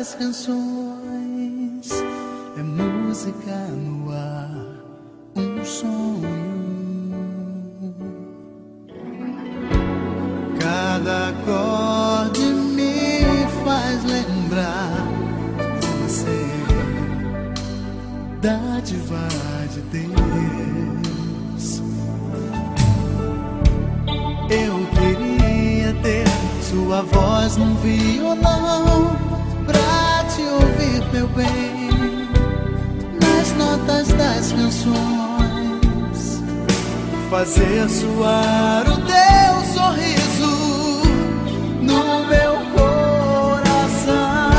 das canções é música no ar, um sonho. Cada acorde me faz lembrar você, dádiva de Deus. Eu queria ter sua voz num violão pra te ouvir, meu bem, nas notas das canções, fazer soar o teu sorriso no meu coração,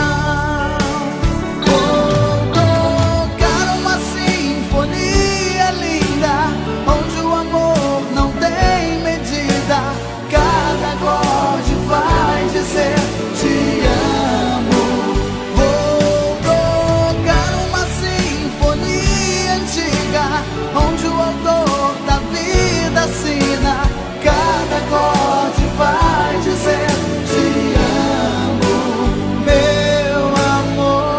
ou tocar uma sinfonia linda onde o amor não tem medida. Cada acorde vai dizer te amo. Vou tocar uma sinfonia antiga onde o autor da vida assina. Cada acorde vai dizer te amo, meu amor.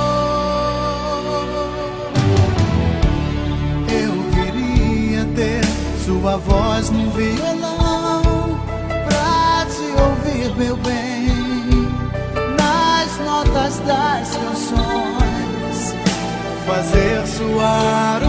Eu queria ter sua voz no violão pra te ouvir, meu bem, nas notas das canções, fazer soar